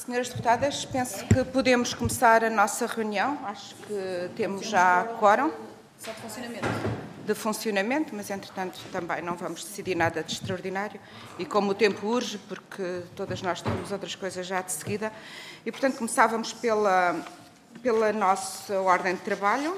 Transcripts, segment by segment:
Senhoras deputadas, penso que podemos começar a nossa reunião. Acho que temos já quórum. Só de funcionamento. De funcionamento, mas entretanto também não vamos decidir nada de extraordinário. E como o tempo urge, porque todas nós temos outras coisas já de seguida, e portanto começávamos pela nossa ordem de trabalho.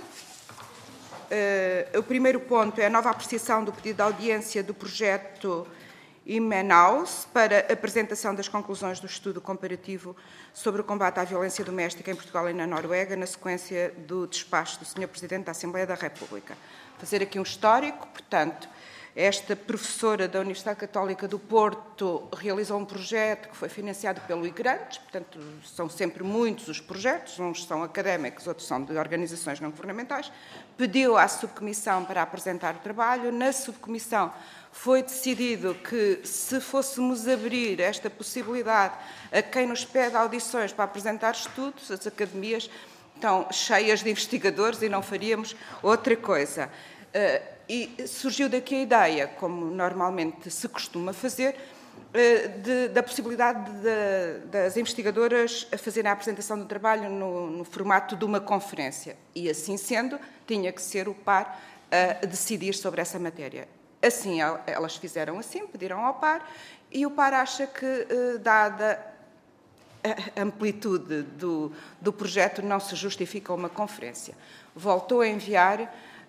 O primeiro ponto é a nova apreciação do pedido de audiência do projeto IMENAUS para apresentação das conclusões do estudo comparativo sobre o combate à violência doméstica em Portugal e na Noruega, na sequência do despacho do Sr. Presidente da Assembleia da República. Fazer aqui um histórico, portanto, esta professora da Universidade Católica do Porto realizou um projeto que foi financiado pelo IGRANTES, portanto, são sempre muitos os projetos, uns são académicos, outros são de organizações não governamentais, pediu à subcomissão para apresentar o trabalho. Na subcomissão foi decidido que, se fôssemos abrir esta possibilidade a quem nos pede audições para apresentar estudos, as academias estão cheias de investigadores e não faríamos outra coisa. E surgiu daqui a ideia, como normalmente se costuma fazer, da possibilidade das investigadoras fazerem a apresentação do trabalho no formato de uma conferência. E, assim sendo, tinha que ser o par a decidir sobre essa matéria. Assim, elas fizeram assim, pediram ao par, e o par acha que, dada a amplitude do projeto, não se justifica uma conferência. Voltou a enviar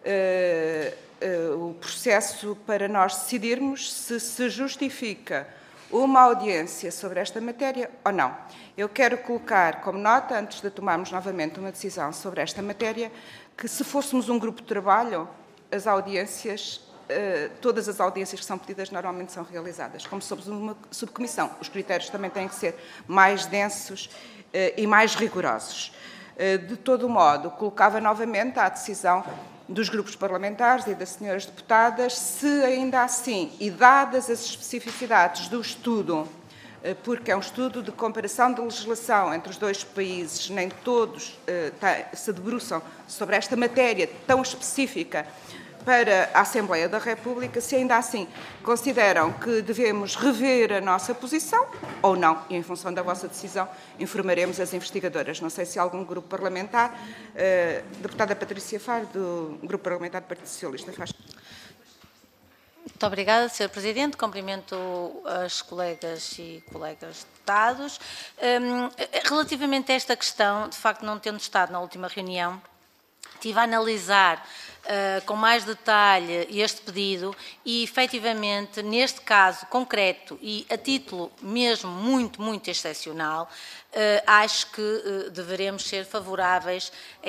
o processo para nós decidirmos se justifica uma audiência sobre esta matéria ou não. Eu quero colocar como nota, antes de tomarmos novamente uma decisão sobre esta matéria, que se fôssemos um grupo de trabalho, as audiências, todas as audiências que são pedidas normalmente são realizadas. Como somos uma subcomissão, os critérios também têm que ser mais densos e mais rigorosos. De todo modo, colocava novamente à decisão dos grupos parlamentares e das senhoras deputadas, se ainda assim, e dadas as especificidades do estudo, porque é um estudo de comparação de legislação entre os dois países, nem todos se debruçam sobre esta matéria tão específica para a Assembleia da República, se ainda assim consideram que devemos rever a nossa posição ou não, e em função da vossa decisão informaremos as investigadoras. Não sei se algum grupo parlamentar, deputada Patrícia Faro, do Grupo Parlamentar do Partido Socialista, faz. Muito obrigada, Sr. Presidente. Cumprimento as colegas e colegas deputados. Relativamente a esta questão, de facto, não tendo estado na última reunião, estive a analisar com mais detalhe este pedido e, efetivamente, neste caso concreto e a título mesmo muito excepcional, acho que deveremos ser favoráveis a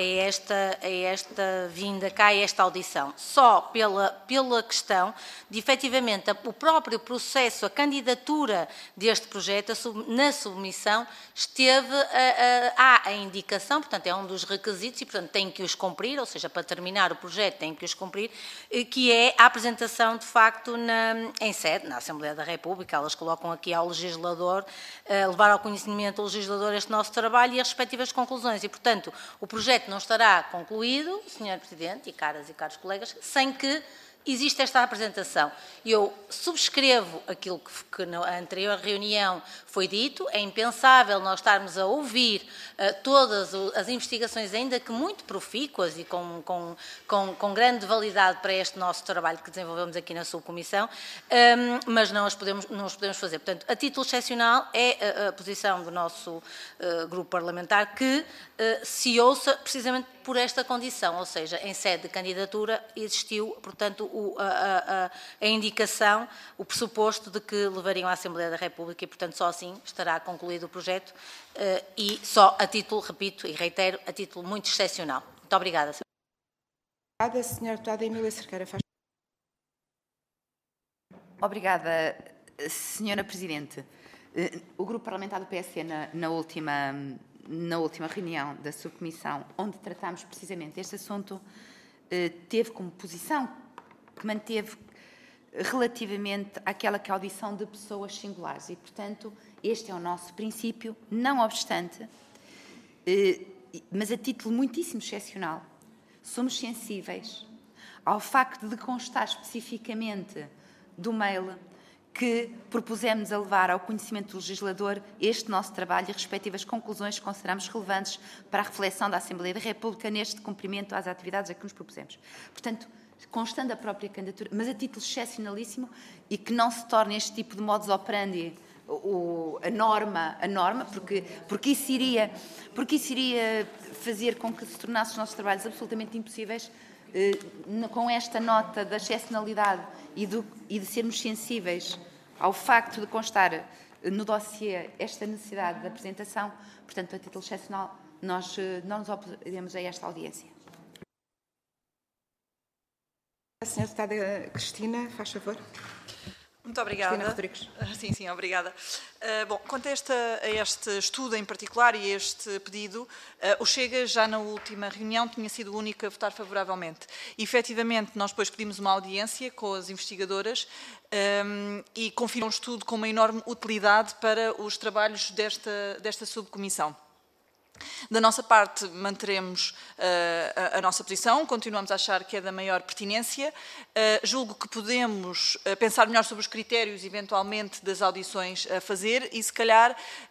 esta vinda cá, a esta audição. Só pela questão de, efetivamente, o próprio processo, a candidatura deste projeto na submissão esteve há a indicação, portanto, é um dos requisitos e, portanto, tem que os cumprir, ou seja, para terminar o projeto tem que os cumprir, que é a apresentação, de facto, em sede, na Assembleia da República. Elas colocam aqui ao legislador, levar ao conhecimento do legislador este nosso trabalho e as respectivas conclusões. E, portanto, o projeto não estará concluído, Sr. Presidente e caras e caros colegas, sem que existe esta apresentação. Eu subscrevo aquilo que na anterior reunião foi dito. É impensável nós estarmos a ouvir todas as investigações, ainda que muito profícuas e com grande validade para este nosso trabalho que desenvolvemos aqui na subcomissão, mas não os podemos fazer. Portanto, a título excepcional é a posição do nosso grupo parlamentar que se ouça precisamente por esta condição, ou seja, em sede de candidatura existiu, portanto, a indicação, o pressuposto de que levariam à Assembleia da República e, portanto, só assim estará concluído o projeto e só a título, repito e reitero, a título muito excepcional. Muito obrigada. Obrigada, Sra. Deputada Emília Cerqueira. Obrigada, Sra. Presidente. O Grupo Parlamentar do PSD, na última reunião da subcomissão, onde tratámos precisamente este assunto, teve como posição que manteve relativamente àquela que é a audição de pessoas singulares. E, portanto, este é o nosso princípio, não obstante, mas a título muitíssimo excepcional, somos sensíveis ao facto de constar especificamente do mail que propusemos a levar ao conhecimento do legislador este nosso trabalho e respectivas conclusões que consideramos relevantes para a reflexão da Assembleia da República neste cumprimento às atividades a que nos propusemos. Portanto, constando a própria candidatura, mas a título excepcionalíssimo, e que não se torne este tipo de modus operandi a norma, porque isso iria fazer com que se tornasse os nossos trabalhos absolutamente impossíveis, com esta nota da excepcionalidade e de sermos sensíveis ao facto de constar no dossiê esta necessidade de apresentação. Portanto, a título excepcional, nós não nos oporemos a esta audiência. A senhora deputada Cristina, faz favor. Muito obrigada. Cristina Rodrigues. Sim, obrigada. Bom, quanto a este estudo em particular e a este pedido, o Chega já na última reunião tinha sido o único a votar favoravelmente. E, efetivamente, nós depois pedimos uma audiência com as investigadoras e confirmam um estudo com uma enorme utilidade para os trabalhos desta subcomissão. Da nossa parte, manteremos a nossa posição, continuamos a achar que é da maior pertinência. Julgo que podemos pensar melhor sobre os critérios, eventualmente, das audições a fazer e, se calhar,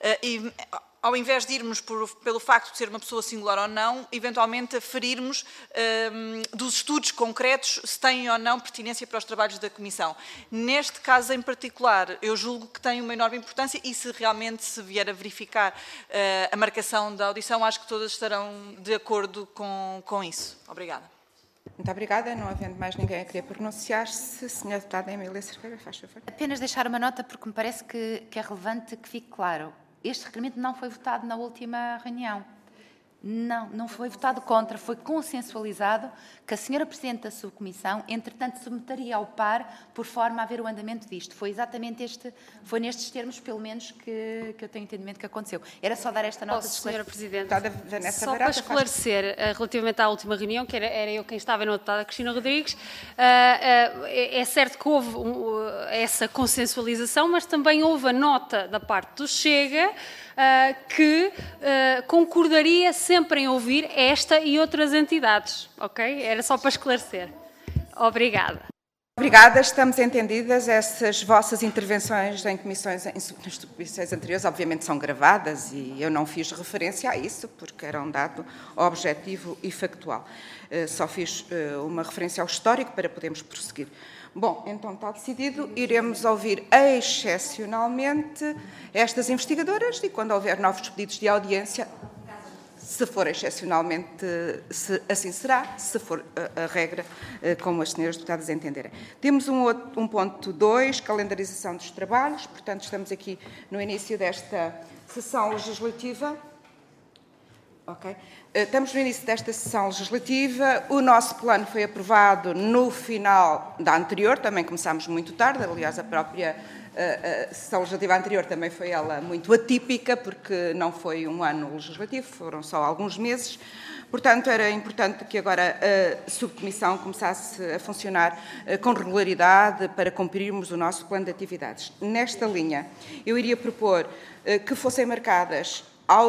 ao invés de irmos pelo facto de ser uma pessoa singular ou não, eventualmente aferirmos dos estudos concretos se têm ou não pertinência para os trabalhos da Comissão. Neste caso em particular, eu julgo que tem uma enorme importância e se realmente se vier a verificar a marcação da audição, acho que todas estarão de acordo com isso. Obrigada. Muito obrigada. Não havendo mais ninguém a querer pronunciar-se, senhora deputada Emília Cerqueira, faz favor. Apenas deixar uma nota, porque me parece que é relevante que fique claro. Este requerimento não foi votado na última reunião. Não foi votado contra, foi consensualizado que a senhora Presidente da Subcomissão, entretanto, submetaria ao par por forma a ver o andamento disto. Foi exatamente foi nestes termos, pelo menos, que eu tenho entendimento que aconteceu. Era só dar esta nota de esclarecimento. Senhora Presidente, só para esclarecer, relativamente à última reunião, que era eu quem estava, e não a deputada Cristina Rodrigues, é certo que houve essa consensualização, mas também houve a nota da parte do Chega que concordaria sempre em ouvir esta e outras entidades, ok? Era só para esclarecer. Obrigada. Obrigada, estamos entendidas. Essas vossas intervenções nas comissões anteriores, obviamente, são gravadas e eu não fiz referência a isso, porque era um dado objetivo e factual. Só fiz uma referência ao histórico para podermos prosseguir. Bom, então está decidido, iremos ouvir excepcionalmente estas investigadoras e quando houver novos pedidos de audiência, se for excepcionalmente, assim será, se for a regra, como as senhoras deputadas entenderem. Temos um ponto 2, calendarização dos trabalhos, portanto estamos aqui no início desta sessão legislativa. Ok. Estamos no início desta sessão legislativa. O nosso plano foi aprovado no final da anterior, também começámos muito tarde, aliás, a própria sessão legislativa anterior também foi ela muito atípica, porque não foi um ano legislativo, foram só alguns meses. Portanto, era importante que agora a subcomissão começasse a funcionar com regularidade para cumprirmos o nosso plano de atividades. Nesta linha, eu iria propor que fossem marcadas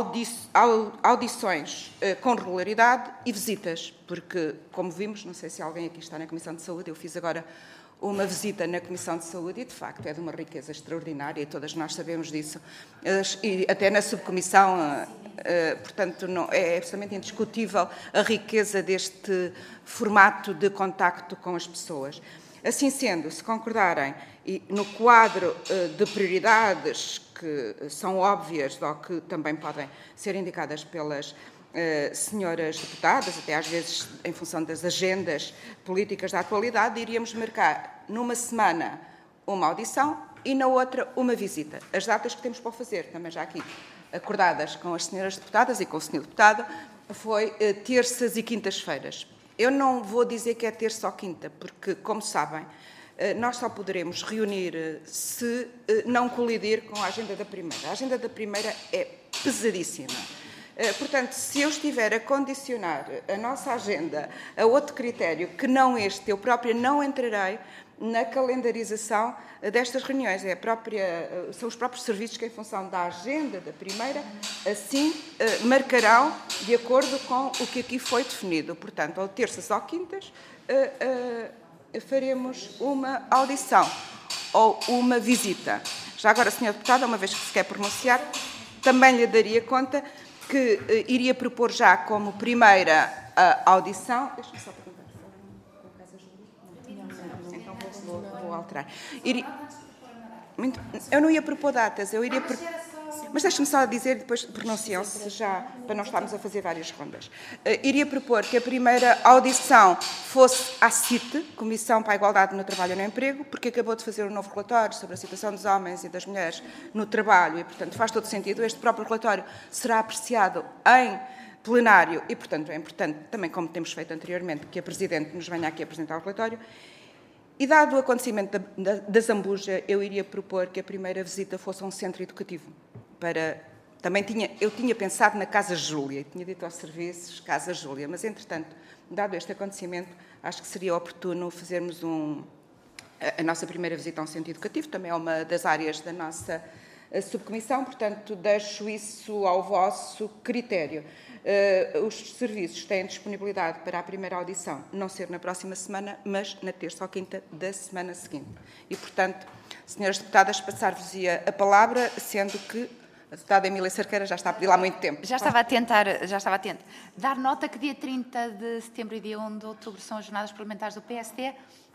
audições com regularidade e visitas, porque, como vimos, não sei se alguém aqui está na Comissão de Saúde, eu fiz agora uma visita na Comissão de Saúde e, de facto, é de uma riqueza extraordinária e todas nós sabemos disso. E até na subcomissão, portanto, é absolutamente indiscutível a riqueza deste formato de contacto com as pessoas. Assim sendo, se concordarem, e no quadro de prioridades que são óbvias ou que também podem ser indicadas pelas senhoras deputadas, até às vezes em função das agendas políticas da atualidade, iríamos marcar numa semana uma audição e na outra uma visita. As datas que temos para fazer, também já aqui acordadas com as senhoras deputadas e com o senhor deputado, foi terças e quintas-feiras. Eu não vou dizer que é terça ou quinta, porque, como sabem, nós só poderemos reunir se não colidir com a agenda da primeira. A agenda da primeira é pesadíssima. Portanto, se eu estiver a condicionar a nossa agenda a outro critério que não este, eu própria não entrarei na calendarização destas reuniões. São os próprios serviços que, em função da agenda da primeira, assim marcarão de acordo com o que aqui foi definido. Portanto, ou terças ou quintas, faremos uma audição. ou uma visita. Já agora, Sr. Deputada, uma vez que se quer pronunciar, também lhe daria conta que iria propor já como primeira audição... Deixa-me só perguntar. Então vou alterar. Eu não ia propor datas, eu iria... Mas deixe-me só dizer, depois pronunciam-se já, para não estarmos a fazer várias rondas. Iria propor que a primeira audição fosse à CIT, Comissão para a Igualdade no Trabalho e no Emprego, porque acabou de fazer um novo relatório sobre a situação dos homens e das mulheres no trabalho e, portanto, faz todo sentido. Este próprio relatório será apreciado em plenário e, portanto, é importante, também como temos feito anteriormente, que a Presidente nos venha aqui apresentar o relatório. E, dado o acontecimento da Zambuja, eu iria propor que a primeira visita fosse a um centro educativo. Eu tinha pensado na Casa Júlia, tinha dito aos serviços Casa Júlia, mas, entretanto, dado este acontecimento, acho que seria oportuno fazermos a nossa primeira visita a um centro educativo, também é uma das áreas da nossa subcomissão, portanto, deixo isso ao vosso critério. Os serviços têm disponibilidade para a primeira audição, não ser na próxima semana, mas na terça ou quinta da semana seguinte. E, portanto, senhoras deputadas, passar-vos-ia a palavra, sendo que a deputada Emília Cerqueira já está a pedir lá há muito tempo. Já estava a tentar. Dar nota que dia 30 de setembro e dia 1 de outubro são as jornadas parlamentares do PSD.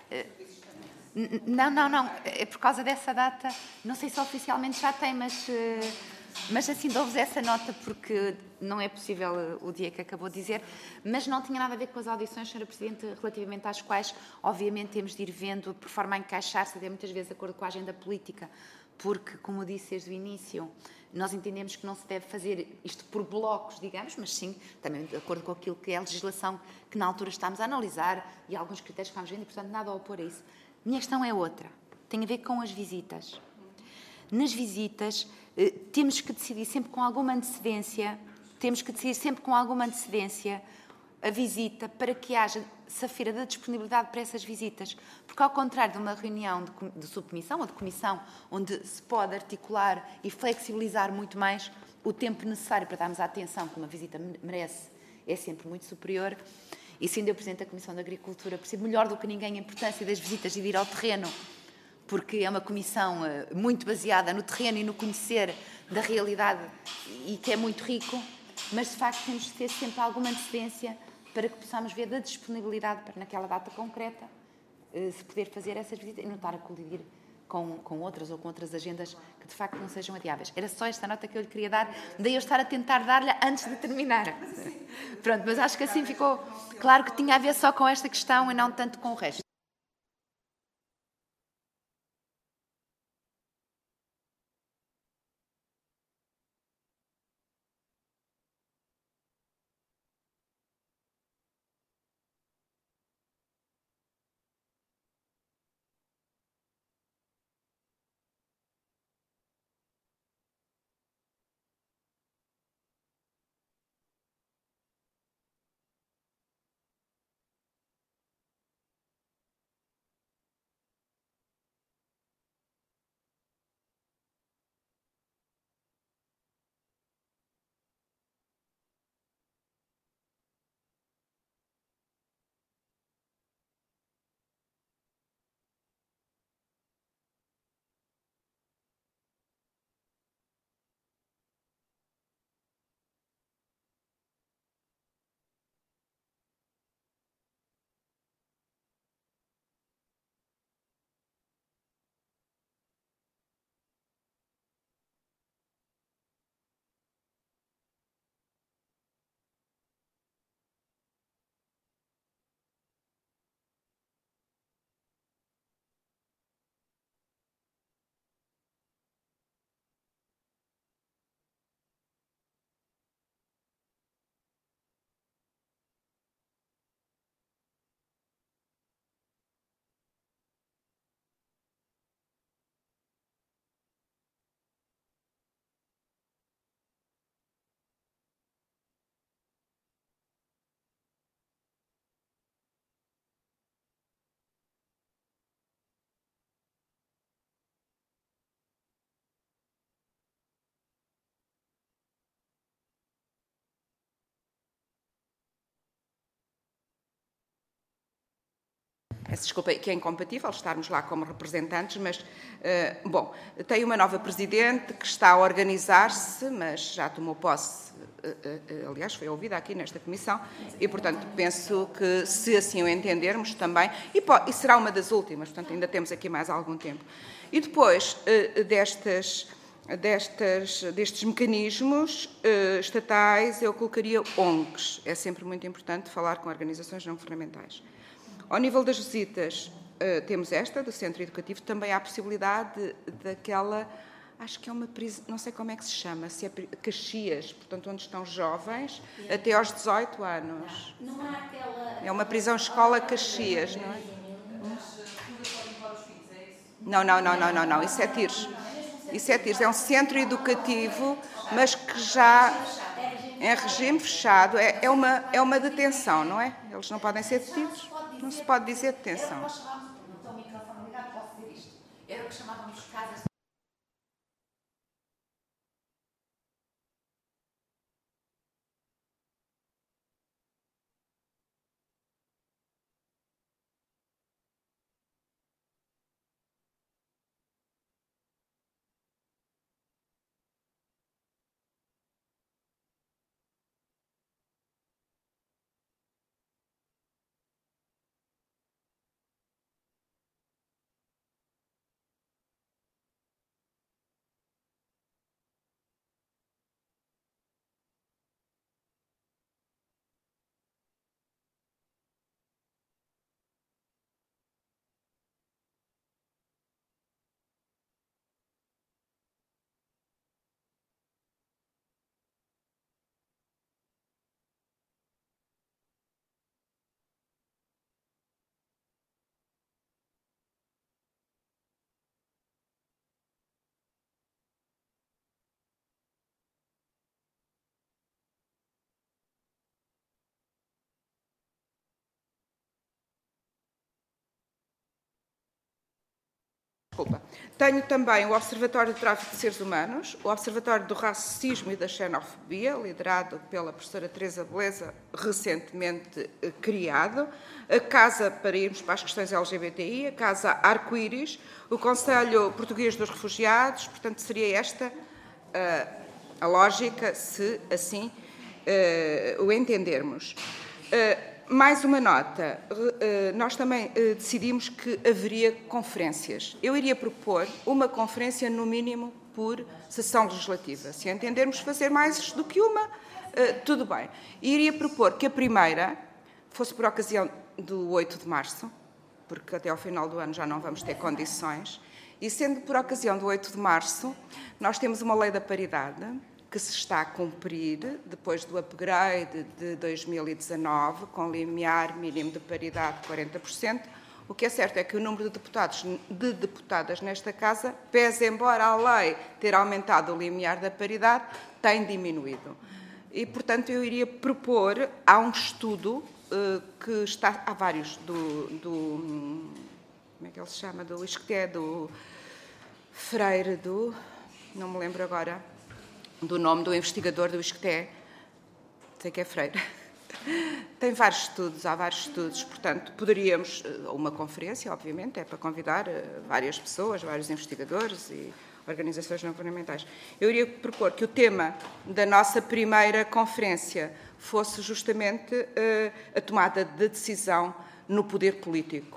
Não. É por causa dessa data. Não sei se oficialmente já tem, mas assim dou-vos essa nota porque não é possível o dia que acabou de dizer. Mas não tinha nada a ver com as audições, Sra. Presidente, relativamente às quais, obviamente, temos de ir vendo por forma a encaixar-se, até muitas vezes de acordo com a agenda política. Porque, como disse desde o início, nós entendemos que não se deve fazer isto por blocos, digamos, mas sim, também de acordo com aquilo que é a legislação que na altura estamos a analisar e alguns critérios que vamos vendo e, portanto, nada a opor a isso. Minha questão é outra, tem a ver com as visitas. Nas visitas, temos que decidir sempre com alguma antecedência, a visita para que haja safira da disponibilidade para essas visitas. Porque, ao contrário de uma reunião de subcomissão ou de comissão, onde se pode articular e flexibilizar muito mais, o tempo necessário para darmos a atenção que uma visita merece é sempre muito superior. E sendo eu Presidente da Comissão de Agricultura, percebo melhor do que ninguém a importância das visitas e de ir ao terreno, porque é uma comissão muito baseada no terreno e no conhecer da realidade e que é muito rico, mas de facto temos de ter sempre alguma antecedência para que possamos ver da disponibilidade para naquela data concreta se poder fazer essas visitas e não estar a colidir com outras ou com outras agendas que de facto não sejam adiáveis. Era só esta nota que eu lhe queria dar, daí eu estar a tentar dar-lhe antes de terminar. Pronto, mas acho que assim ficou claro que tinha a ver só com esta questão e não tanto com o resto. peço desculpa, que é incompatível estarmos lá como representantes, mas, bom, tem uma nova Presidente que está a organizar-se, mas já tomou posse, aliás, foi ouvida aqui nesta Comissão, e, portanto, penso que, se assim o entendermos também, e será uma das últimas, portanto, ainda temos aqui mais algum tempo. E depois destes mecanismos estatais, eu colocaria ONGs. É sempre muito importante falar com organizações não governamentais. Ao nível das visitas, temos esta, do Centro Educativo. Também há a possibilidade daquela, acho que é uma prisão, não sei como é que se chama, se é Caxias, portanto, onde estão jovens até aos 18 anos. Não há aquela... É uma prisão-escola Caxias, não é? Não, isso é Tires. Isso é Tires, é um centro educativo, mas que já em regime fechado, é uma detenção, não é? Eles não podem ser detidos, não se pode dizer detenção. Não estou o microfone ligado, posso dizer isto. Era o que chamávamos casas. Desculpa. Tenho também o Observatório do Tráfico de Seres Humanos, o Observatório do Racismo e da Xenofobia, liderado pela professora Teresa Beleza, recentemente criado, a Casa para irmos para as questões LGBTI, a Casa Arco-Íris, o Conselho Português dos Refugiados, portanto, seria esta a lógica, se assim o entendermos. Mais uma nota, nós também decidimos que haveria conferências. Eu iria propor uma conferência, no mínimo, por sessão legislativa. Se entendermos fazer mais do que uma, tudo bem. E iria propor que a primeira fosse por ocasião do 8 de março, porque até ao final do ano já não vamos ter condições, e sendo por ocasião do 8 de março, nós temos uma lei da paridade, que se está a cumprir depois do upgrade de 2019, com limiar mínimo de paridade de 40%. O que é certo é que o número de deputadas nesta Casa, pese embora a lei ter aumentado o limiar da paridade, tem diminuído. E, portanto, eu iria propor, há um estudo que está, há vários, como é que ele se chama? Do Isqueté, do Freire, não me lembro agora, do nome do investigador do Isqueté, sei que é Freire. Tem vários estudos, há vários estudos, portanto, poderíamos, uma conferência, obviamente, é para convidar várias pessoas, vários investigadores e organizações não governamentais. Eu iria propor que o tema da nossa primeira conferência fosse justamente a tomada de decisão no poder político.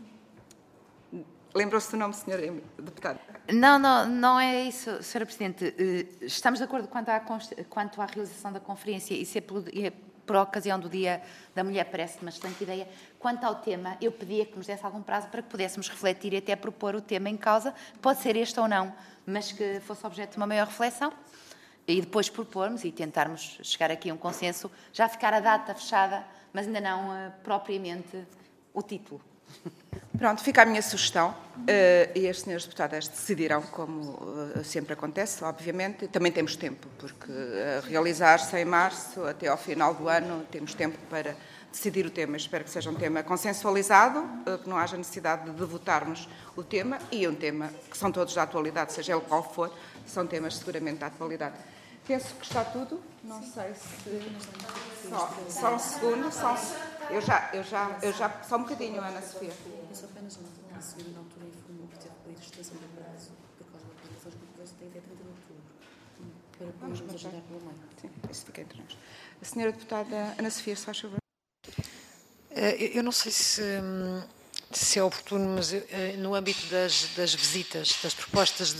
Lembrou-se do nome, Sra. Deputada? Não é isso, Sra. Presidente. Estamos de acordo quanto à realização da conferência e ser por ocasião do Dia da Mulher parece uma excelente ideia. Quanto ao tema, eu pedia que nos desse algum prazo para que pudéssemos refletir e até propor o tema em causa, pode ser este ou não, mas que fosse objeto de uma maior reflexão e depois propormos e tentarmos chegar aqui a um consenso, já ficar a data fechada, mas ainda não propriamente o título. Pronto, fica a minha sugestão e as senhoras deputadas decidirão, como sempre acontece, obviamente. Também temos tempo, porque realizar-se em março, até ao final do ano, temos tempo para decidir o tema. Espero que seja um tema consensualizado, que não haja necessidade de votarmos o tema, e um tema que são todos da atualidade, seja ele qual for, são temas seguramente da atualidade. Penso que está tudo, não sei se... Só um segundo, Eu já, só um bocadinho, Ana Sofia. Eu só apenas uma senhora na altura informou que teve que pedir extensão do prazo por causa das apresentações que depois tem até 30 de outubro. Para podermos ajudar pelo meio. Sim, isso fica entre nós. A senhora deputada Ana Sofia, se faz favor. Eu não sei se é oportuno, mas no âmbito das visitas, das propostas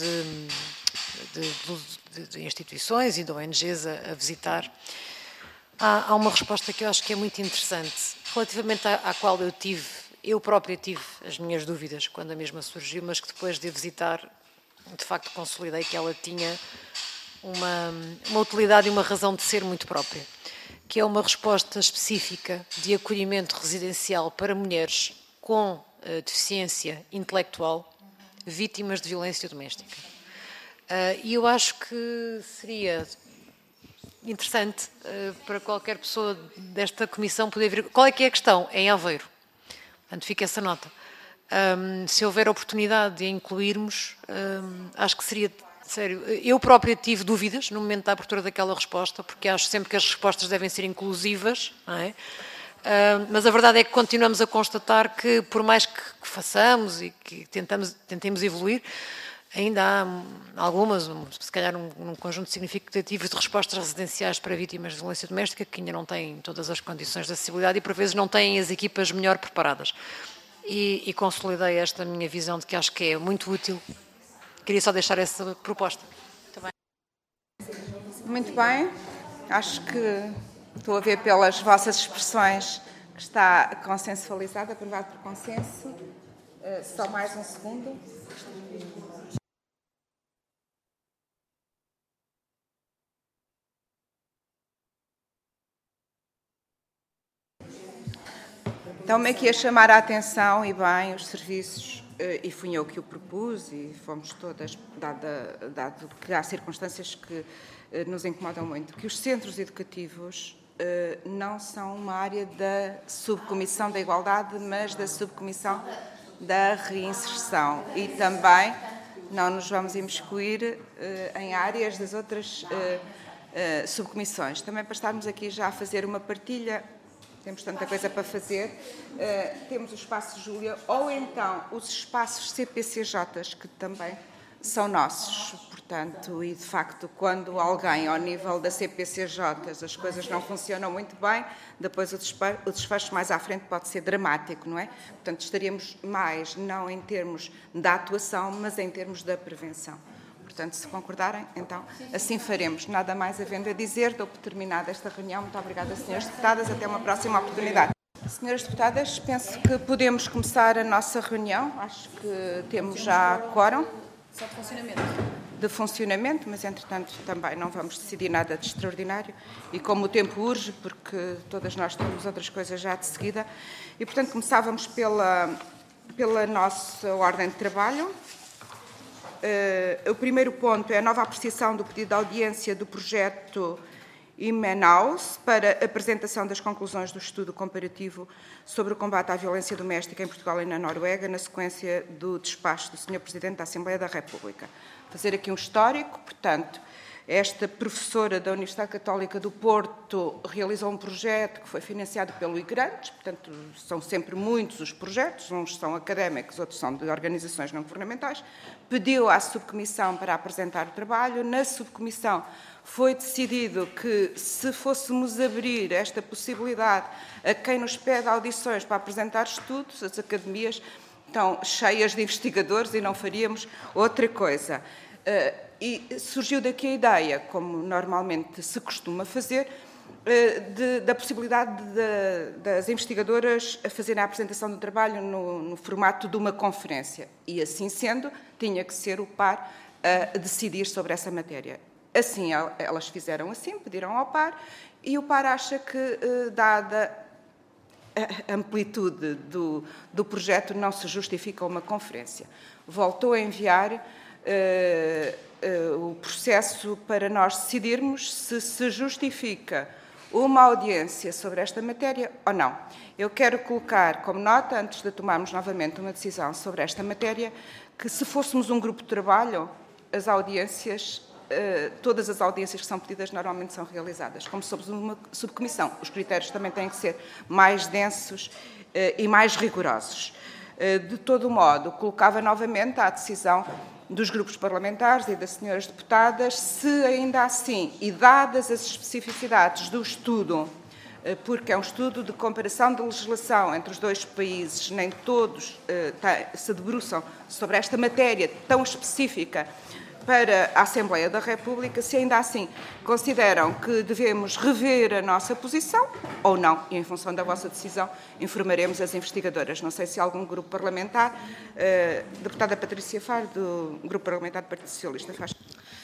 de instituições e de ONGs a visitar, há uma resposta que eu acho que é muito interessante, relativamente à qual eu própria tive as minhas dúvidas quando a mesma surgiu, mas que depois de a visitar, de facto consolidei que ela tinha uma utilidade e uma razão de ser muito própria, que é uma resposta específica de acolhimento residencial para mulheres com deficiência intelectual, vítimas de violência doméstica. E eu acho que seria interessante para qualquer pessoa desta comissão poder ver. Qual é que é a questão? É em Aveiro. Portanto, fica essa nota. Se houver oportunidade de a incluirmos, acho que seria... Sério, eu própria tive dúvidas no momento da abertura daquela resposta, porque acho sempre que as respostas devem ser inclusivas, não é? Mas a verdade é que continuamos a constatar que, por mais que façamos e que tentemos evoluir, ainda há algumas, se calhar um conjunto significativo de respostas residenciais para vítimas de violência doméstica que ainda não têm todas as condições de acessibilidade e, por vezes, não têm as equipas melhor preparadas. E consolidei esta minha visão de que acho que é muito útil. Queria só deixar essa proposta. Muito bem. Acho que estou a ver pelas vossas expressões que está consensualizado, aprovado por consenso. Só mais um segundo. Estão-me aqui a chamar a atenção, e bem, os serviços, e fui eu que o propus, e fomos todas, dado que há circunstâncias que nos incomodam muito, que os centros educativos não são uma área da subcomissão da igualdade, mas da subcomissão da reinserção. E também não nos vamos imiscuir em áreas das outras subcomissões. Também para estarmos aqui já a fazer uma partilha, temos tanta coisa para fazer, temos o espaço Júlia, ou então os espaços CPCJs, que também são nossos. Portanto, e de facto, quando alguém ao nível da CPCJs as coisas não funcionam muito bem, depois o desfecho mais à frente pode ser dramático, não é? Portanto, estaríamos mais, não em termos da atuação, mas em termos da prevenção. Portanto, se concordarem, então, assim faremos. Nada mais havendo a dizer, dou por terminada esta reunião. Muito obrigada, senhoras deputadas. Até uma próxima oportunidade. Senhoras deputadas, penso que podemos começar a nossa reunião. Acho que temos já quórum. Só de funcionamento. De funcionamento, mas, entretanto, também não vamos decidir nada de extraordinário. E como o tempo urge, porque todas nós temos outras coisas já de seguida, e, portanto, começávamos pela nossa ordem de trabalho. O primeiro ponto é a nova apreciação do pedido de audiência do projeto Imenaus para apresentação das conclusões do estudo comparativo sobre o combate à violência doméstica em Portugal e na Noruega, na sequência do despacho do Sr. Presidente da Assembleia da República. Fazer aqui um histórico, portanto, esta professora da Universidade Católica do Porto realizou um projeto que foi financiado pelo IGRANTES, portanto, são sempre muitos os projetos, uns são académicos, outros são de organizações não governamentais, pediu à subcomissão para apresentar o trabalho. Na subcomissão foi decidido que, se fôssemos abrir esta possibilidade a quem nos pede audições para apresentar estudos, as academias estão cheias de investigadores e não faríamos outra coisa. E surgiu daqui a ideia, como normalmente se costuma fazer, da possibilidade das investigadoras fazerem a apresentação do trabalho no formato de uma conferência. E, assim sendo, tinha que ser o par a decidir sobre essa matéria. Assim, elas fizeram assim, pediram ao par, e o par acha que, dada a amplitude do projeto, não se justifica uma conferência. Voltou a enviar o processo para nós decidirmos se justifica uma audiência sobre esta matéria ou não. Eu quero colocar como nota, antes de tomarmos novamente uma decisão sobre esta matéria, que se fôssemos um grupo de trabalho, as audiências todas as audiências que são pedidas normalmente são realizadas. Como somos uma subcomissão, os critérios também têm que ser mais densos e mais rigorosos. De todo modo, colocava novamente à decisão dos grupos parlamentares e das senhoras deputadas, se ainda assim, e dadas as especificidades do estudo, porque é um estudo de comparação de legislação entre os dois países, nem todos se debruçam sobre esta matéria tão específica para a Assembleia da República, se ainda assim consideram que devemos rever a nossa posição ou não, e em função da vossa decisão informaremos as investigadoras. Não sei se algum grupo parlamentar, deputada Patrícia Faro, do Grupo Parlamentar do Partido Socialista, faz.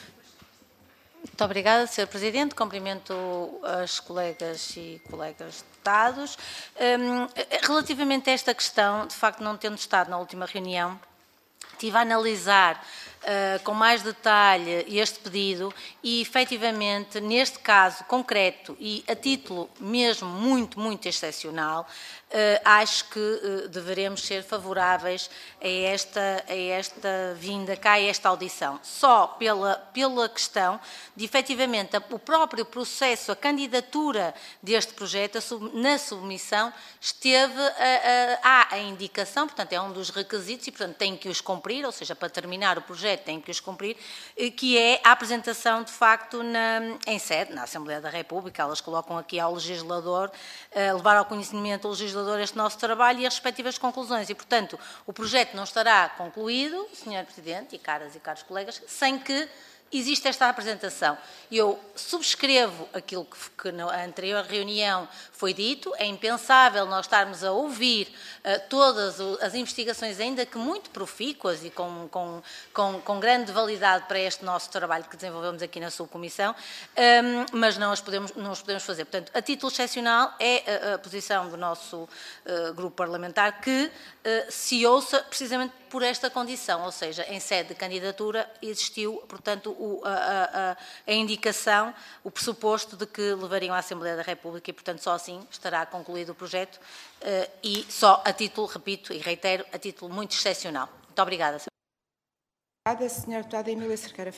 Muito obrigada, Sr. Presidente. Cumprimento as colegas e colegas deputados. Relativamente a esta questão, de facto, não tendo estado na última reunião, estive a analisar com mais detalhe este pedido e, efetivamente, neste caso concreto e a título mesmo muito excepcional, acho que deveremos ser favoráveis a esta vinda cá, a esta audição. Só pela questão de, efetivamente, o próprio processo, a candidatura deste projeto na submissão há a indicação, portanto, é um dos requisitos e, portanto, tem que os cumprir, ou seja, para terminar o projeto tem que os cumprir, que é a apresentação, de facto, em sede, na Assembleia da República. Elas colocam aqui ao legislador, levar ao conhecimento do legislador este nosso trabalho e as respectivas conclusões. E, portanto, o projeto não estará concluído, Sr. Presidente e caras e caros colegas, sem que existe esta apresentação. Eu subscrevo aquilo que na anterior reunião foi dito. É impensável nós estarmos a ouvir todas as investigações, ainda que muito profícuas e com grande validade para este nosso trabalho que desenvolvemos aqui na subcomissão, mas não os podemos fazer. Portanto, a título excepcional é a posição do nosso grupo parlamentar que se ouça precisamente por esta condição, ou seja, em sede de candidatura existiu, portanto, a indicação, o pressuposto de que levariam à Assembleia da República e, portanto, só assim estará concluído o projeto e só a título, repito e reitero, a título muito excepcional. Muito obrigada. Obrigada, Sra. Deputada Emília Cerqueira.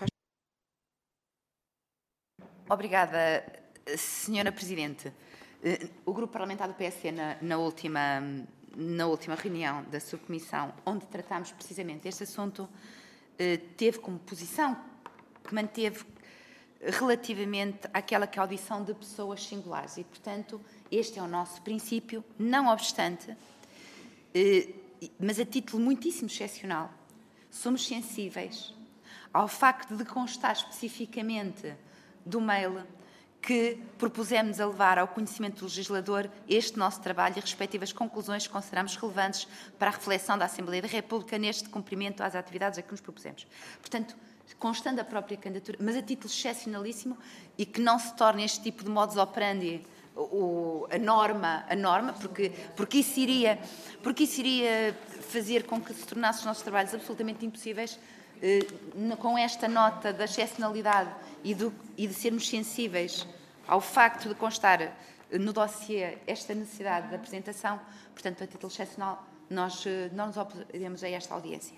Obrigada, Sra. Presidente. O Grupo Parlamentar do PSD, na última reunião da subcomissão, onde tratámos precisamente este assunto, teve como posição que manteve relativamente àquela que é a audição de pessoas singulares e, portanto, este é o nosso princípio, não obstante, mas a título muitíssimo excepcional, somos sensíveis ao facto de constar especificamente do mail que propusemos a levar ao conhecimento do legislador este nosso trabalho e as respectivas conclusões que consideramos relevantes para a reflexão da Assembleia da República neste cumprimento às atividades a que nos propusemos. Portanto, constando a própria candidatura, mas a título excepcionalíssimo e que não se torne este tipo de modus operandi a norma, porque isso iria fazer com que se tornasse os nossos trabalhos absolutamente impossíveis, com esta nota da excepcionalidade e de sermos sensíveis ao facto de constar no dossiê esta necessidade de apresentação, portanto, a título excepcional, nós não nos oponemos a esta audiência.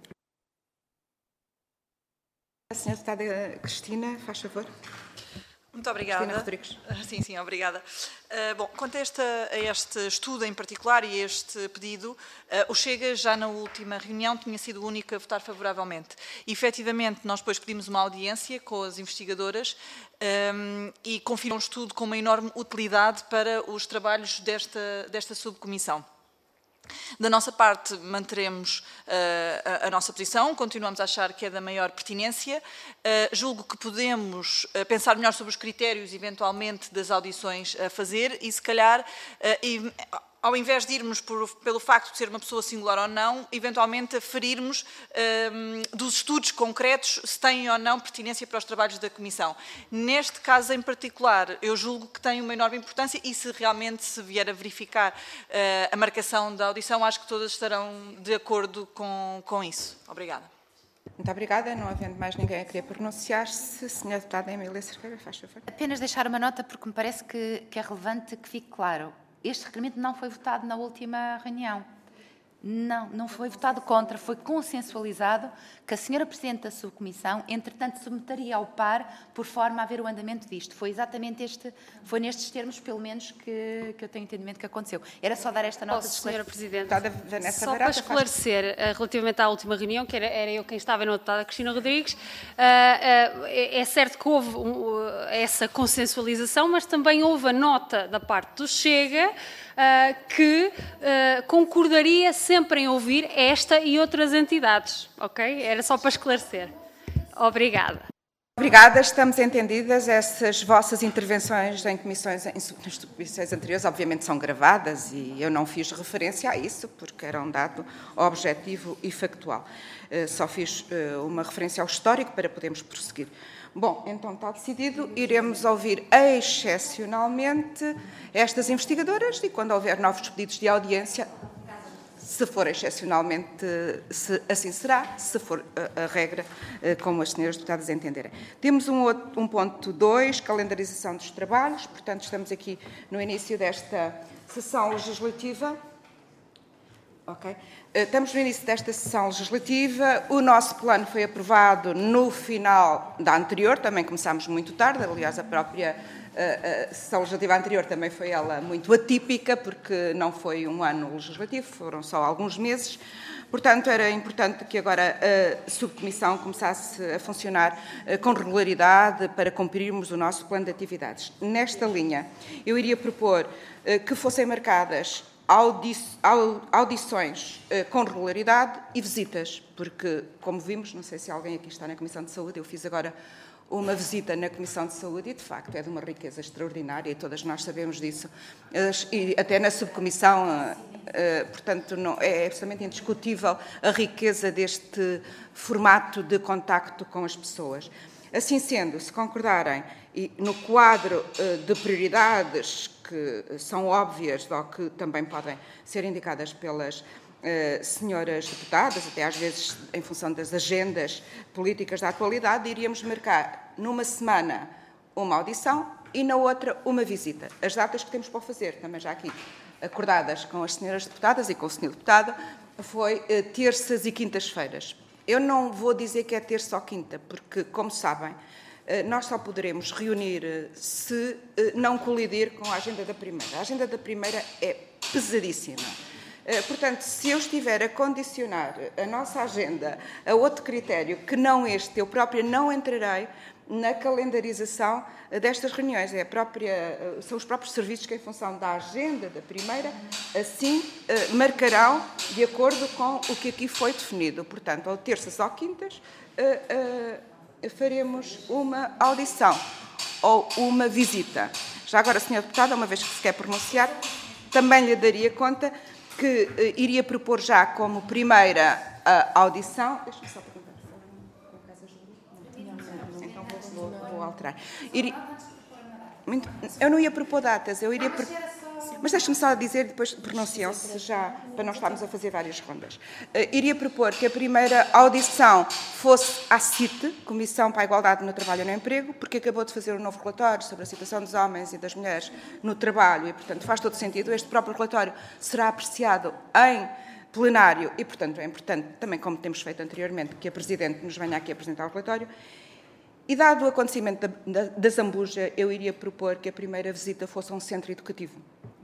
A senhora deputada Cristina, faz favor. Muito obrigada. Cristina Rodrigues. Sim, obrigada. Bom, quanto a este estudo em particular e este pedido, o Chega já na última reunião tinha sido o único a votar favoravelmente. E, efetivamente, nós depois pedimos uma audiência com as investigadoras e confirmam um estudo com uma enorme utilidade para os trabalhos desta subcomissão. Da nossa parte, manteremos a nossa posição, continuamos a achar que é da maior pertinência. Julgo que podemos pensar melhor sobre os critérios, eventualmente, das audições a fazer e, se calhar, ao invés de irmos pelo facto de ser uma pessoa singular ou não, eventualmente aferirmos dos estudos concretos se têm ou não pertinência para os trabalhos da Comissão. Neste caso em particular, eu julgo que tem uma enorme importância e se realmente se vier a verificar a marcação da audição, acho que todas estarão de acordo com isso. Obrigada. Muito obrigada. Não havendo mais ninguém a querer pronunciar-se, Sra. Deputada Emília Cerqueira, faz favor. Apenas deixar uma nota, porque me parece que é relevante que fique claro. Este requerimento não foi votado na última reunião. Não foi votado contra, foi consensualizado que a senhora Presidente da Subcomissão, entretanto, submeteria ao par por forma a ver o andamento disto. Foi exatamente foi nestes termos, pelo menos, que eu tenho entendimento que aconteceu. Era só dar esta nota de Senhora Presidente, só para esclarecer, relativamente à última reunião, que era eu quem estava, não a deputada Cristina Rodrigues, é certo que houve essa consensualização, mas também houve a nota da parte do Chega que concordaria sempre em ouvir esta e outras entidades, ok? Era só para esclarecer. Obrigada. Obrigada, estamos entendidas. Essas vossas intervenções em comissões anteriores, obviamente, são gravadas e eu não fiz referência a isso, porque era um dado objetivo e factual. Só fiz uma referência ao histórico para podermos prosseguir. Bom, então está decidido, iremos ouvir excepcionalmente estas investigadoras e quando houver novos pedidos de audiência, se for excepcionalmente, assim será, se for a regra, como as senhoras deputadas entenderem. Temos um ponto 2, calendarização dos trabalhos, portanto estamos aqui no início desta sessão legislativa. Ok. Estamos no início desta sessão legislativa. O nosso plano foi aprovado no final da anterior, também começámos muito tarde, aliás, a própria sessão legislativa anterior também foi ela muito atípica, porque não foi um ano legislativo, foram só alguns meses. Portanto, era importante que agora a subcomissão começasse a funcionar com regularidade para cumprirmos o nosso plano de atividades. Nesta linha, eu iria propor que fossem marcadas audições com regularidade e visitas, porque, como vimos, não sei se alguém aqui está na Comissão de Saúde, eu fiz agora uma visita na Comissão de Saúde e, de facto, é de uma riqueza extraordinária e todas nós sabemos disso. E até na subcomissão, portanto, não, é absolutamente indiscutível a riqueza deste formato de contacto com as pessoas. Assim sendo, se concordarem, e no quadro de prioridades que são óbvias ou que também podem ser indicadas pelas senhoras deputadas, até às vezes em função das agendas políticas da atualidade, iríamos marcar numa semana uma audição e na outra uma visita. As datas que temos para fazer, também já aqui acordadas com as senhoras deputadas e com o senhor deputado, foi terças e quintas-feiras. Eu não vou dizer que é terça ou quinta, porque, como sabem, nós só poderemos reunir se não colidir com a agenda da primeira. A agenda da primeira é pesadíssima. Portanto, se eu estiver a condicionar a nossa agenda a outro critério que não este, eu própria não entrarei na calendarização destas reuniões. São os próprios serviços que, em função da agenda da primeira, assim marcarão de acordo com o que aqui foi definido. Portanto, ou terças ou quintas, faremos uma audição ou uma visita. Já agora, Sra. Deputada, uma vez que se quer pronunciar, também lhe daria conta que iria propor já como primeira audição... Deixa-me só perguntar. Então vou alterar. Eu não ia propor datas, eu iria... Mas deixe-me só dizer, depois pronunciam-se já, para não estarmos a fazer várias rondas. Iria propor que a primeira audição fosse à CIT, Comissão para a Igualdade no Trabalho e no Emprego, porque acabou de fazer um novo relatório sobre a situação dos homens e das mulheres no trabalho e, portanto, faz todo sentido. Este próprio relatório será apreciado em plenário e, portanto, é importante, também como temos feito anteriormente, que a Presidente nos venha aqui apresentar o relatório. E, dado o acontecimento da Zambuja, eu iria propor que a primeira visita fosse a um centro educativo.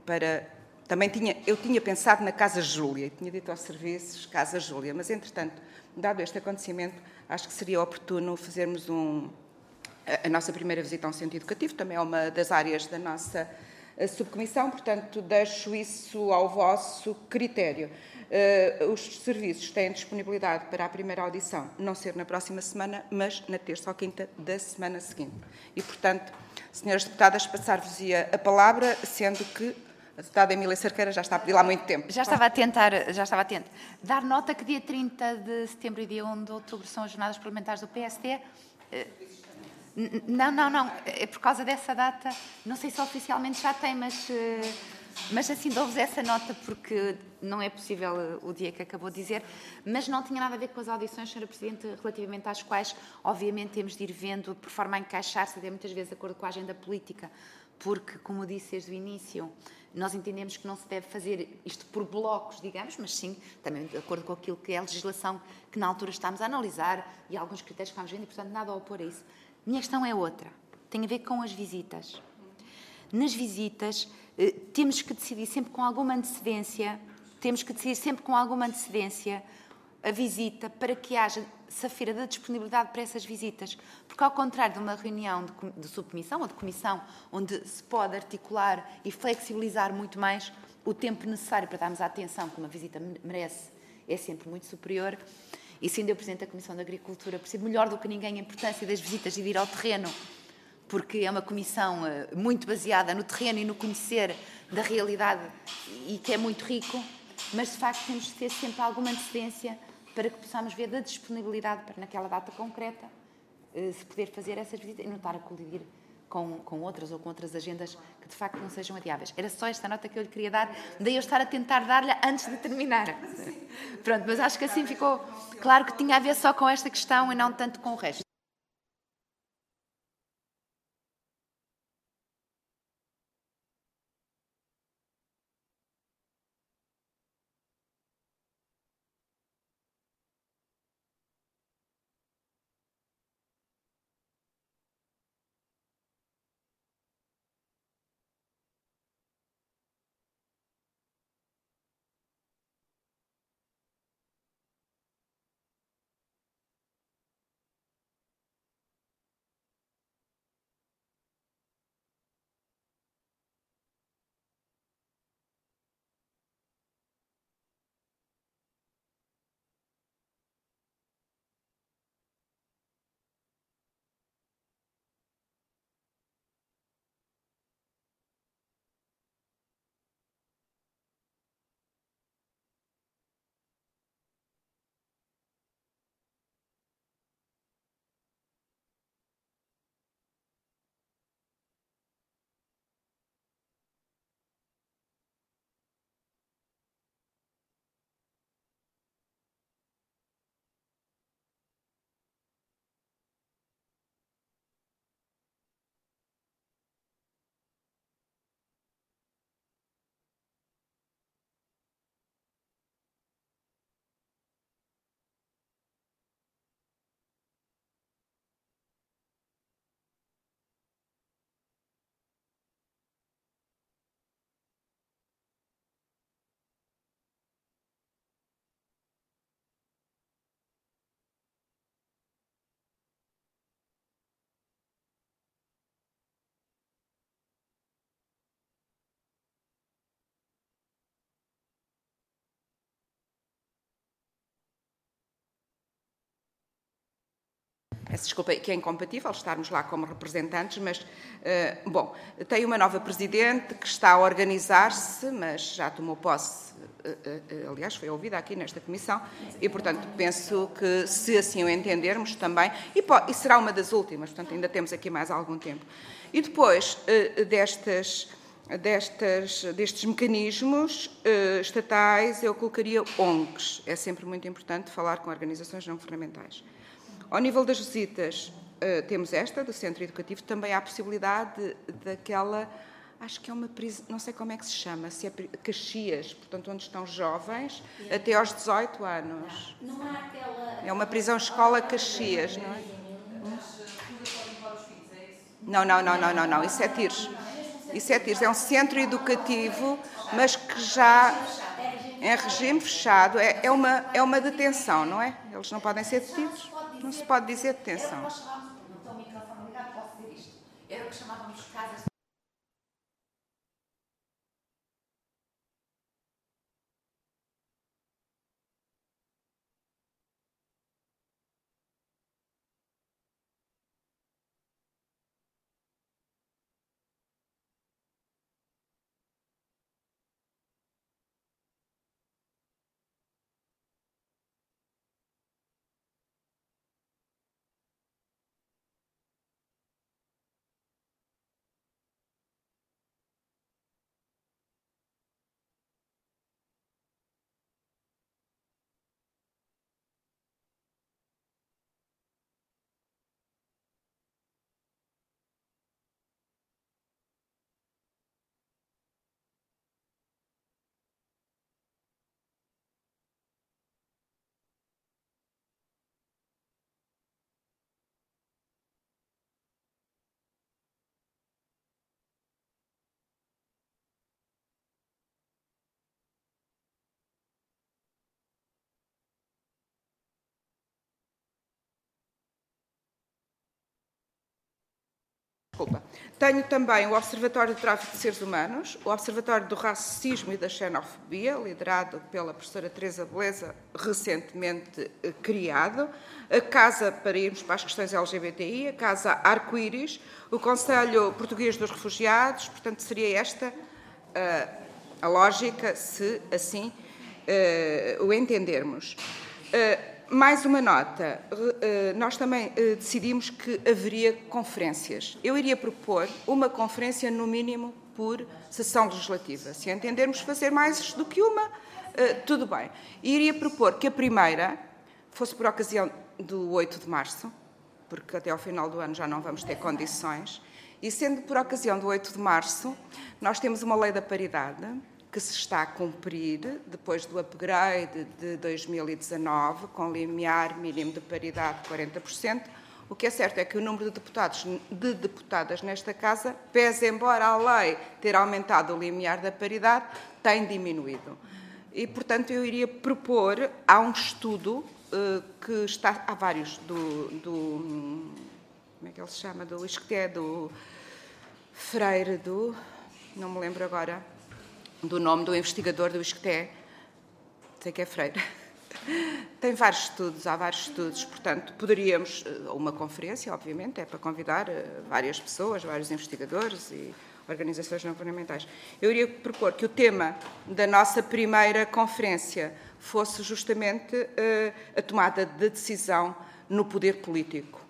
Eu tinha pensado na Casa Júlia, tinha dito aos serviços Casa Júlia, mas, entretanto, dado este acontecimento, acho que seria oportuno fazermos a nossa primeira visita a um centro educativo, também é uma das áreas da nossa subcomissão, portanto, deixo isso ao vosso critério. Os serviços têm disponibilidade para a primeira audição, não ser na próxima semana, mas na terça ou quinta da semana seguinte. E, portanto, senhoras deputadas, passar-vos-ia a palavra, sendo que a deputada Emília Cerqueira já está a pedir lá há muito tempo. Já estava atenta. Dar nota que dia 30 de setembro e dia 1 de outubro são as jornadas parlamentares do PSD. Não. É por causa dessa data. Não sei se oficialmente já tem, mas assim dou-vos essa nota porque não é possível o dia que acabou de dizer, mas não tinha nada a ver com as audições, Sra. Presidente, relativamente às quais, obviamente, temos de ir vendo por forma a encaixar-se, até muitas vezes de acordo com a agenda política, porque, como eu disse desde o início, nós entendemos que não se deve fazer isto por blocos, digamos, mas sim, também de acordo com aquilo que é a legislação que na altura estamos a analisar e alguns critérios que vamos vendo e, portanto, nada a opor a isso. Minha questão é outra, tem a ver com as visitas. Nas visitas, temos que decidir sempre com alguma antecedência, a visita para que haja safira da disponibilidade para essas visitas. Porque, ao contrário de uma reunião de subcomissão ou de comissão, onde se pode articular e flexibilizar muito mais, o tempo necessário para darmos a atenção que uma visita merece é sempre muito superior. E sendo eu Presidente da Comissão de Agricultura, percebo melhor do que ninguém a importância das visitas e de ir ao terreno, porque é uma comissão muito baseada no terreno e no conhecer da realidade e que é muito rico, mas de facto temos de ter sempre alguma antecedência para que possamos ver da disponibilidade para naquela data concreta se poder fazer essas visitas e não estar a colidir com outras ou com outras agendas que de facto não sejam adiáveis. Era só esta nota que eu lhe queria dar, daí eu estar a tentar dar-lhe antes de terminar. Pronto, mas acho que assim ficou claro que tinha a ver só com esta questão e não tanto com o resto. Peço desculpa, que é incompatível estarmos lá como representantes, mas, bom, tem uma nova Presidente que está a organizar-se, mas já tomou posse, aliás, foi ouvida aqui nesta Comissão, e, portanto, penso que, se assim o entendermos também, e será uma das últimas, portanto, ainda temos aqui mais algum tempo. E depois destes mecanismos estatais, eu colocaria ONGs. É sempre muito importante falar com organizações não governamentais. Ao nível das visitas, temos esta, do Centro Educativo, também há a possibilidade daquela, acho que é uma prisão, não sei como é que se chama, se é Caxias, portanto, onde estão jovens até aos 18 anos. Não há aquela... É uma prisão-escola Caxias, não é? Não, isso é Tires. Isso é Tires, é um centro educativo, mas que já é regime fechado, é uma detenção, não é? Eles não podem ser detidos. Não se pode dizer detenção. Era o que chamávamos casas Tenho também o Observatório do Tráfico de Seres Humanos, o Observatório do Racismo e da Xenofobia, liderado pela professora Teresa Beleza, recentemente criado, a Casa, para irmos para as questões LGBTI, a Casa Arco-Íris, o Conselho Português dos Refugiados, portanto, seria esta a lógica, se assim o entendermos. Mais uma nota, nós também decidimos que haveria conferências. Eu iria propor uma conferência, no mínimo, por sessão legislativa. Se entendermos fazer mais do que uma, tudo bem. E iria propor que a primeira fosse por ocasião do 8 de março, porque até ao final do ano já não vamos ter condições, e sendo por ocasião do 8 de março, nós temos uma lei da paridade, que se está a cumprir depois do upgrade de 2019, com limiar mínimo de paridade de 40%. O que é certo é que o número de deputados de deputadas nesta Casa, pese embora a lei ter aumentado o limiar da paridade, tem diminuído. E, portanto, eu iria propor, há um estudo que está, há vários, como é que ele se chama? Do Isqueté, do Freire, não me lembro agora, do nome do investigador do Isqueté, sei que é Freire. Tem vários estudos, há vários estudos, portanto, poderíamos, uma conferência, obviamente, é para convidar várias pessoas, vários investigadores e organizações não governamentais. Eu iria propor que o tema da nossa primeira conferência fosse justamente a tomada de decisão no poder político.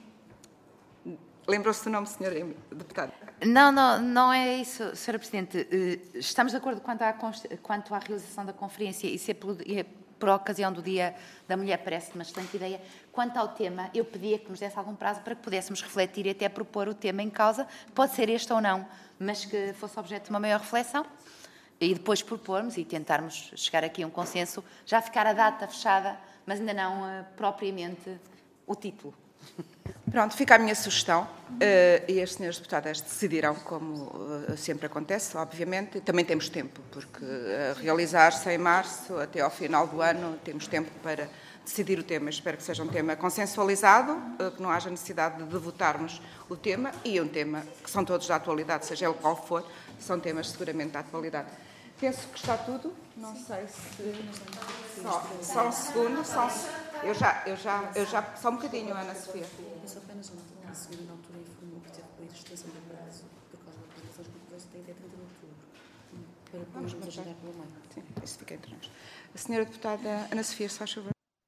Lembrou-se do nome, Sra. Deputada? Não é isso, Sra. Presidente. Estamos de acordo quanto à realização da conferência e se é por ocasião do Dia da Mulher, parece uma excelente ideia. Quanto ao tema, eu pedia que nos desse algum prazo para que pudéssemos refletir e até propor o tema em causa, pode ser este ou não, mas que fosse objeto de uma maior reflexão e depois propormos e tentarmos chegar aqui a um consenso, já ficar a data fechada, mas ainda não propriamente o título. Pronto, fica a minha sugestão e as senhoras deputadas decidirão, como sempre acontece, obviamente. Também temos tempo, porque realizar-se em março, até ao final do ano, temos tempo para decidir o tema. Espero que seja um tema consensualizado, que não haja necessidade de votarmos o tema, e um tema que são todos da atualidade, seja ele qual for, são temas seguramente da atualidade. Penso que está tudo, não sei se... Só um segundo, eu já... Só um bocadinho, Ana Sofia. Eu só apenas ontem, a senhora na altura informou que teve que pedir extensão do prazo por causa da apresentação que o governo tem até 30 de outubro. Para depois nos agendar pelo meio. Sim, isso fica entre nós. A senhora deputada Ana Sofia, se faz favor.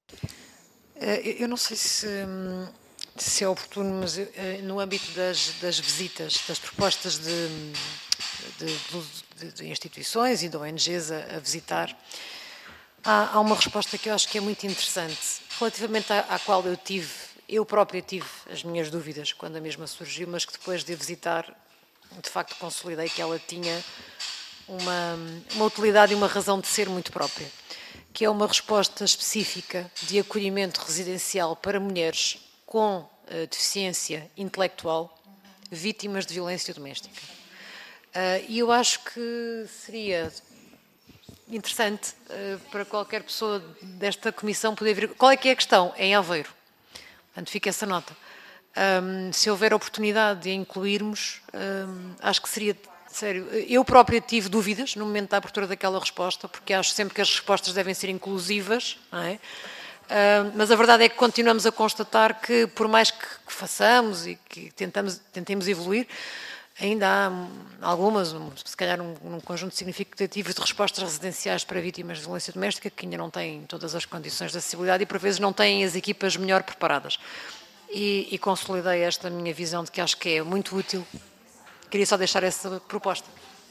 Eu não sei se é oportuno, mas no âmbito das visitas, das propostas de instituições e de ONGs a visitar, há uma resposta que eu acho que é muito interessante, relativamente à qual eu própria tive as minhas dúvidas quando a mesma surgiu, mas que depois de visitar, de facto, consolidei que ela tinha uma utilidade e uma razão de ser muito própria, que é uma resposta específica de acolhimento residencial para mulheres com deficiência intelectual vítimas de violência doméstica. E eu acho que seria interessante para qualquer pessoa desta comissão poder ver qual é que é a questão. É em Aveiro. Portanto, fica essa nota. Se houver oportunidade de a incluirmos, acho que seria... Sério, eu própria tive dúvidas no momento da abertura daquela resposta, porque acho sempre que as respostas devem ser inclusivas, não é? Mas a verdade é que continuamos a constatar que, por mais que façamos e que tentemos evoluir, ainda há algumas, se calhar um conjunto significativo de respostas residenciais para vítimas de violência doméstica que ainda não têm todas as condições de acessibilidade e, por vezes, não têm as equipas melhor preparadas. E consolidei esta minha visão de que acho que é muito útil. Queria só deixar essa proposta.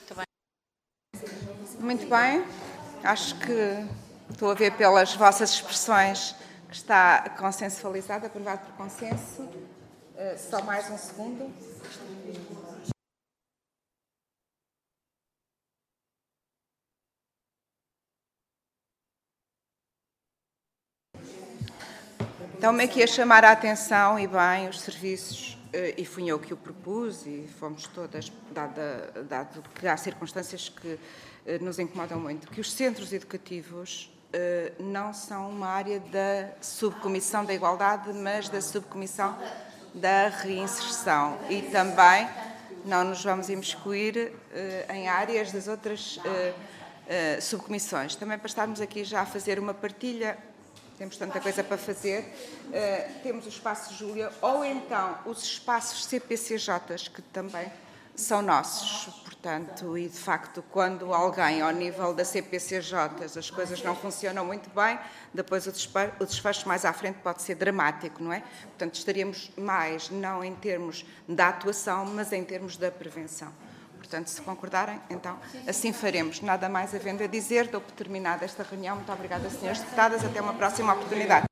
Muito bem. Acho que estou a ver pelas vossas expressões que está consensualizado, aprovado por consenso. Só mais um segundo. Então-me aqui a chamar a atenção, e bem, os serviços, e fui eu que o propus, e fomos todas, dado que há circunstâncias que nos incomodam muito, que os centros educativos não são uma área da subcomissão da igualdade, mas da subcomissão da reinserção. E também não nos vamos imiscuir em áreas das outras subcomissões. Também para estarmos aqui já a fazer uma partilha, temos tanta coisa para fazer, temos o espaço Júlia, ou então os espaços CPCJs, que também são nossos, portanto, e de facto, quando alguém, ao nível da CPCJ, as coisas não funcionam muito bem, depois o desfecho mais à frente pode ser dramático, não é? Portanto, estaríamos mais, não em termos da atuação, mas em termos da prevenção. Portanto, se concordarem, então, assim faremos. Nada mais havendo a dizer, dou por terminada esta reunião. Muito obrigada, senhores deputados. Até uma próxima oportunidade.